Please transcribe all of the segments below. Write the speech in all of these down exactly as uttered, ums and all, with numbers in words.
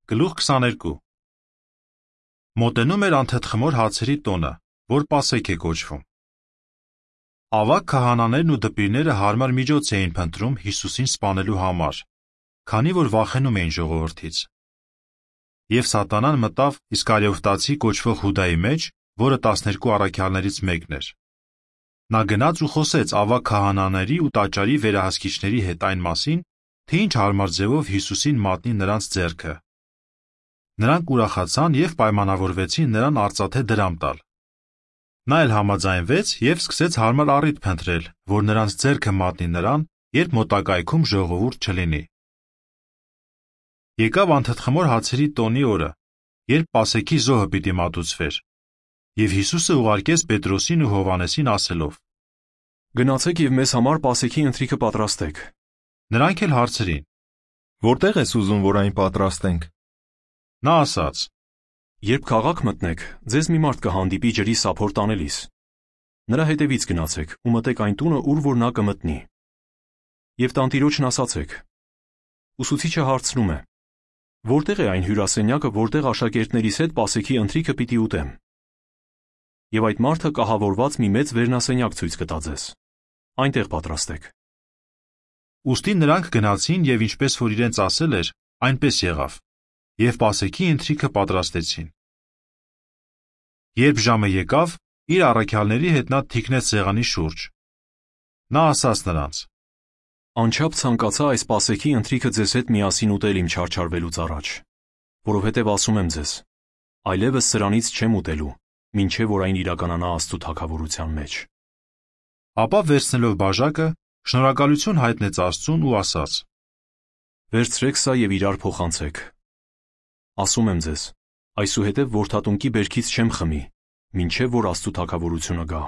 Գլուխ քսաներկու Մոտենում էր անթեթխմոր հացերի տոնը, որ Պասեք է կոչվում։ Ավագ քահանաներն ու դպիրները հարմար միջոց էին փնտրում Հիսուսին սպանելու համար, քանի որ վախենում էին ժողովրդից։ Եվ Սատանան մտավ Իսկարիովտացի կոչվող Հուդայի մեջ, որը տասներկու առաքյալներից մեկն էր։ Նա գնաց ու խոսեց ավագ քահանաների ու տաճարի վերահսկիչների հետ այն մասին, թե ինչ հարմար ձևով Հիսուսին մատնի նրանց ձեռքը։ Նրանք ուրախացան և պայմանավորվեցին նրան արծաթե դրամ տալ։ Նա էլ համաձայնվեց և սկսեց հարմար առիթ փնտրել, որ նրանց ձեռքը մատնի նրան, երբ մոտակայքում ժողովուրդ չլինի։ Եկավ անթեթխմոր հացերի տոնի օրը, երբ Պասեքի զոհը պիտի մատուցվեր, և Հիսուսը ուղարկեց Պետրոսին ու Հովհաննեսին ասելով. Գնացեք և մեզ համար Պասեքի ընթրիքը պատրաստեք։ Նրանք էլ հարցրին. Որտե՞ղ ես ուզում, որ այն պատրաստենք։ Նա ասաց. Երբ քաղաք մտնեք, ձեզ մի մարդ կհանդիպի ջրի սափոր տանելիս։ Նրա հետևից գնացեք ու մտեք այն տունը, ուր որ նա կմտնի։ Եվ տանտիրոջն ասացեք. Ուսուցիչը հարցնում է. Որտե՞ղ է այն հյուրասենյակը, որտեղ աշակերտներիս հետ Պասեքի ընթրիքը պիտի ուտեմ։ Եվ այդ մարդը կահավորված մի մեծ վերնասենյակ ցույց կտա ձեզ։ Այնտեղ պատրաստեք։ Ուստի նրանք գնացին և ինչպես որ իրենց ասել էր, այնպես եղավ, և Պասեքի ընթրիքը պատրաստեցին։ Երբ ժամը եկավ, իր առաքյալների հետ նա թիկնեց սեղանի շուրջ։ Նա ասաց նրանց. Անչափ ցանկացա այս Պասեքի ընթրիքը ձեզ հետ միասին ուտել իմ չարչարվելուց առաջ, որովհետև ասում եմ ձեզ, այլևս սրանից չեմ ուտելու, մինչև որ այն իրականանա Աստծու թագավորության մեջ։ Ապա վերցնելով բաժակը, շնորհակալություն հայտնեց Աստծուն ու ասաց. Վերցրեք սա և իրար փոխանցեք։ Ասում եմ ձեզ, այսուհետև որդատունկի բերքից չեմ խմի, մինչև որ Աստծու թագավորությունը գա։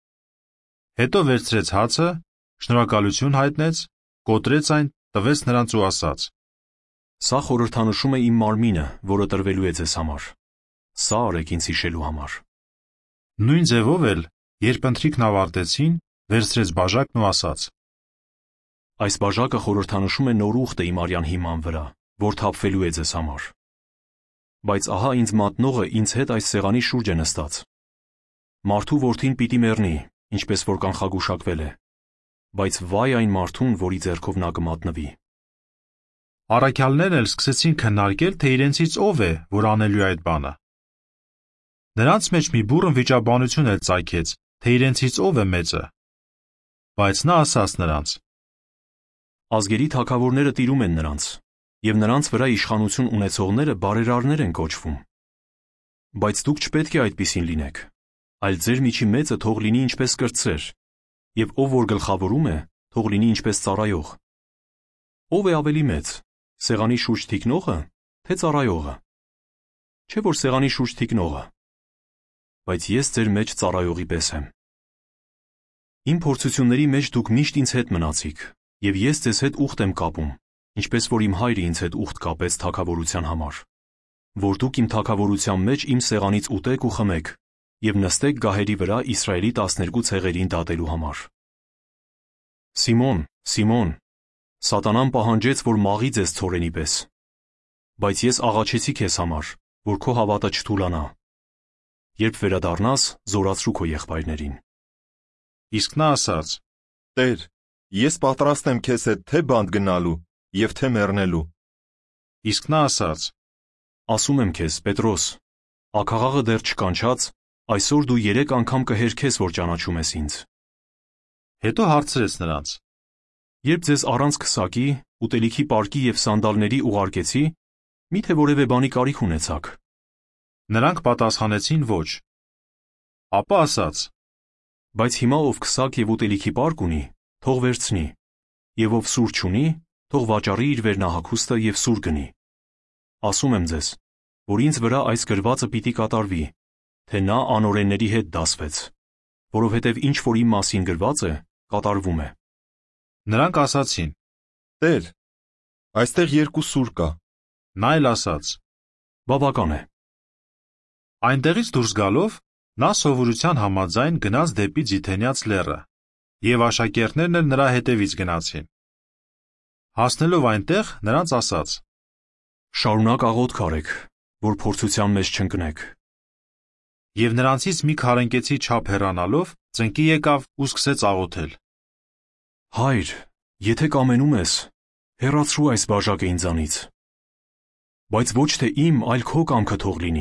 Հետո վերցրեց հացը, շնորհակալություն հայտնեց, կոտրեց այն, տվեց նրանց ու ասաց. Սա խորհրդանշում է իմ մարմինը, որը տրվելու է ձեզ համար։ Սա արեք ինձ հիշելու համար։ Նույն ձևով էլ, երբ ընթրիքն ավարտեցին, վերցրեց բաժակն ու ասաց. Այս բաժակը խորհրդանշում է նոր ուխտը իմ արյան հիման վրա, որ թափվելու է ձեզ համար։ Բայց ահա ինձ մատնողը ինձ հետ այս սեղանի շուրջ է նստած։ Մարդու որդին պիտի մեռնի, ինչպես որ կանխագուշակվել է, բայց վայ այն մարդուն, որի ձեռքով նա կմատնվի։ Առաքյալներն էլ սկսեցին քննարկել, թե իրենցից ով է, որ անելու է այդ բանը։ Նրանց մեջ մի բուռն վիճաբանություն էլ ծագեց, թե իրենցից ով է մեծը։ Բայց նա ասաց նրանց. Ազգերի թագավորները տիրում են նրանց, և նրանց վրա իշխանություն ունեցողները բարերարներ են կոչվում։ Բայց դուք չպետք է այդպիսին լինեք, այլ ձեր միջի մեծը թող լինի ինչպես կրտսեր, և ով որ գլխավորում է, թող լինի ինչպես ծառայող։ Ով է ավելի մեծ, սեղանի շուրջ թիկնողը, թե ծառայողը։ Չէ՞ որ սեղանի շուրջ թիկնողը։ Բայց ես ձեր մեջ ծառայողի պես եմ։ Իմ փորձությունների մեջ դուք միշտ ինձ հետ մնացիք, և ես ձեզ հետ ուխտ եմ կապում, ինչպես որ իմ հայրը ինձ հետ ուխտ կապեց թագավորության համար, որ դուք իմ թագավորության մեջ իմ սեղանից ուտեք ու խմեք, և նստեք գահերի վրա Իսրայելի տասներկու ցեղերին դատելու համար։ Սիմոն, Սիմոն, Սատանան պահանջեց, որ մաղի ձեզ ցորենի պես, բայց ես աղաչեցի քեզ համար, որ քո հավատը չթուլանա։ Երբ վերադառնաս, զորացրու քո եղբայրներին։ Իսկ նա ասաց. Տեր, ես պատրաստ եմ քեզ հետ թե բանտ գնալու և թե մեռնելու։ Իսկ նա ասաց. Ասում եմ քեզ, Պետրոս, աքաղաղը դեռ չկանչած, այսօր դու երեք անգամ կհերքես, որ ճանաչում ես ինձ։ Հետո հարցրեց նրանց. Երբ ձեզ առանց քսակի, ուտելիքի պարկի և սանդալների ուղարկեցի, մի՞թե որևէ բանի կարիք ունեցաք։ Նրանք պատասխանեցին ոչ։ Ապա ասաց. Բայց հիմա ով քսակ և ուտելիքի պարկ ունի, թող վերցնի, և ով սուր չունի, թող վաճառի իր վերնահագուստը և սուր գնի։ Ասում եմ ձեզ, որ ինձ վրա այս գրվածը պիտի կատարվի, թե նա անօրենների հետ դասվեց, որովհետև ինչ որ իմ մասին գրված է, կատարվում է։ Նրանք ասացին. Տեր, այստեղ երկու սուր կա։ Նա էլ ասաց. Բավական է։ Այնտեղից դուրս գալով, նա սովորության համաձայն գնաց դեպի Ձիթենյաց լեռը, և աշակերտներն էլ նրա հետևից գնացին։ Հասնելով այնտեղ, նրանց ասաց. Շարունակ աղոթք արեք, որ փորձության մեջ չընկնեք։ Եվ նրանցից մի քարընկեցի չափ հեռանալով ծնկի եկավ ու սկսեց աղոթել. Հայր, եթե կամենում ես, հեռացրու այս բաժակը ինձանից։ Բայց ոչ թե իմ, այլ քո կամքը թող լինի։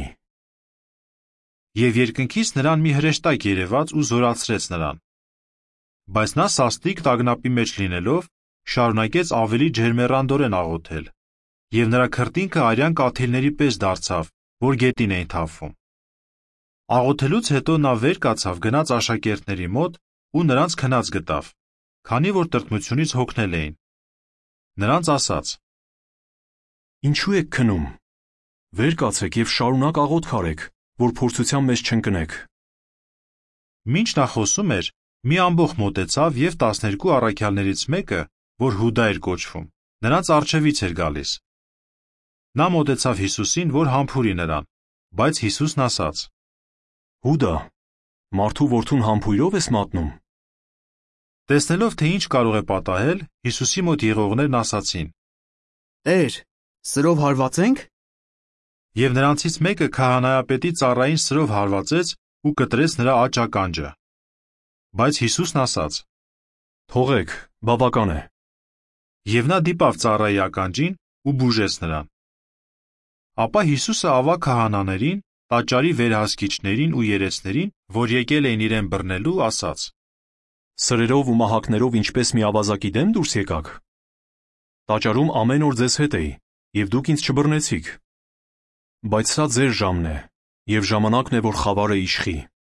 Եվ երկնքից նրան մի հրեշտակ երևաց ու զորացրեց նրան։ Բայց նա սաստիկ տագնապի մեջ լինելով, շարունակեց ավելի ջերմեռանդորեն աղոթել, և նրա քրտինքը արյան կաթիլների պես դարձավ, որ գետին էին թափվում։ Աղոթելուց հետո նա վեր կացավ, գնաց աշակերտների մոտ ու նրանց քնած գտավ, քանի որ տրտմությունից հոգնել էին։ Նրանց ասաց. Ինչու եք քնում։ Վեր կացեք և շարունակ աղոթք արեք, որ փորձության մեջ չընկնեք։ Մինչ նա խոսում էր, մի ամբոխ մոտեցավ և տասներկու առաքյալներից մեկը, որ Հուդա էր կոչվում, նրանց առջևից էր գալիս։ Նա մոտեցավ Հիսուսին, որ համբուրի նրան, բայց Հիսուսն ասաց. Հուդա, մարդու որդուն համբույրով ես մատնում։ Տեսնելով, թե ինչ կարող է պատահել, Հիսուսի մոտ եղողներն ասացին. Տեր, սրով հարվածե՞նք։ Եվ նրանցից մեկը քահանայապետի ծառային սրով հարվածեց ու կտրեց նրա աջ ականջը։ Բայց Հիսուսն ասաց. Թողեք, բավական է։ Եվ նա դիպավ ծառայի ականջին ու բուժեց նրան։ Ապա Հիսուսը ավագ քահանաներին, տաճարի վերահսկիչներին ու երեցներին, որ եկել էին իրեն բռնելու, ասաց. Սրերով ու մահակներով ինչպես մի ավազակի դեմ դուրս եկաք։ Տաճարում ամեն օր ձեզ հետ էի, և դուք ինձ չբռնեցիք։ Բայց սա ձեր ժամն է, և ժամանակն է, որ խավարը իշխի։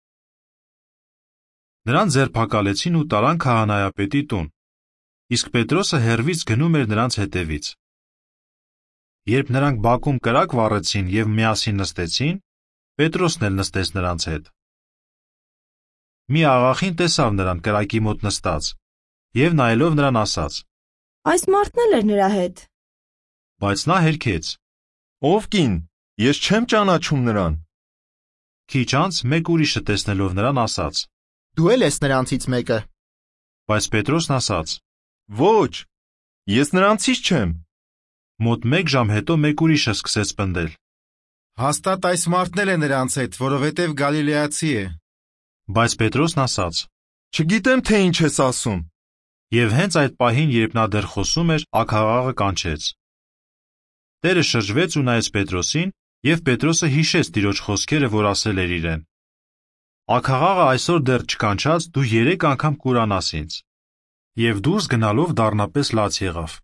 Նրան ձերբակալեցին ու տարան քահանայապետի տուն, իսկ Պետրոսը հեռվից գնում էր նրանց հետևից։ Երբ նրանք բակում կրակ վառեցին և միասին նստեցին, Պետրոսն էլ նստեց նրանց հետ։ Մի աղախին տեսավ նրան կրակի մոտ նստած և նայելով նրան ասաց. Այս մարդն էլ էր նրա հետ։ Բայց նա հերքեց. Ով կին, ես չեմ ճանաչում նրան։ Քիչ անց մեկ ուրիշը տեսնելով նրան ասաց. Դու էլ ես նրանցից մեկը։ Բայց Պետրոսն ասաց. Ոչ, ես նրանցից չեմ։ Մոտ մեկ ժամ հետո մեկ ուրիշը սկսեց պնդել. Հաստատ այս մարդն էլ է նրանց հետ, որովհետև գալիլեացի է։ Բայց Պետրոսն ասաց. Չգիտեմ, թե ինչ ես ասում։ Եվ հենց այդ պահին, երբ նա դեռ խոսում էր, աքաղաղը կանչեց։ Տերը շրջվեց ու նայեց Պետրոսին, և Պետրոսը հիշեց Տիրոջ խոսքերը, որ ասել էր իրեն. Աքաղաղը այսօր դեռ չկանչած, դու երեք անգամ կուրանաս ինձ։ Եվ դուրս գնալով դառնապես լաց եղավ։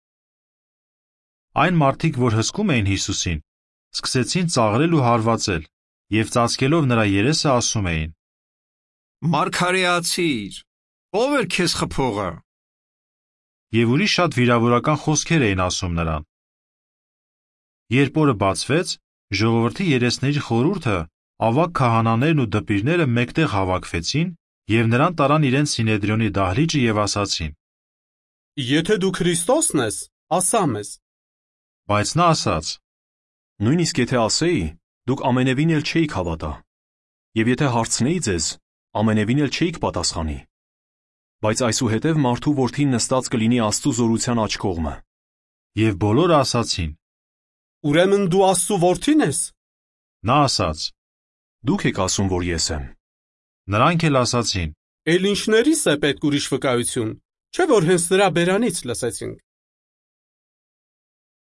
Այն մարդիկ, որ հսկում էին Հիսուսին, սկսեցին ծաղրել ու հարվածել, և ծածկելով նրա երեսը ասում էին. Մարգարեացիր, ո՞վ էր քեզ խփողը։ Եվ ուրիշ շատ վիրավորական խոսքեր էին ասում նրան։ Երբ օրը բացվեց, ժողովրդի երեցների խորհուրդը, ավագ քահանաներն ու դպիրները մեկտեղ հավաքվեցին և նրան տարան իրենց Սինեդրիոնի դահլիճը և ասացին. Եթե դու Քրիստոսն ես, ասա մեզ։ Բայց նա ասաց. Նույնիսկ եթե ասեի, դուք ամենևին էլ չէիք հավատա, և եթե հարցնեի ձեզ, ամենևին էլ չէիք պատասխանի։ Բայց այսուհետև մարդու որդին նստած կլինի Աստծու զորության աջ կողմը։ Եվ բոլորը ասացին. Ուրեմն դու Աստծու որդին ես։ Նա ասաց. Դուք եք ասում, որ ես եմ։ Նրանք էլ ասացին. Էլ ինչներիս է պետք ուրիշ վկայություն, չէ՞ որ հենց նրա բերանից լսեցինք։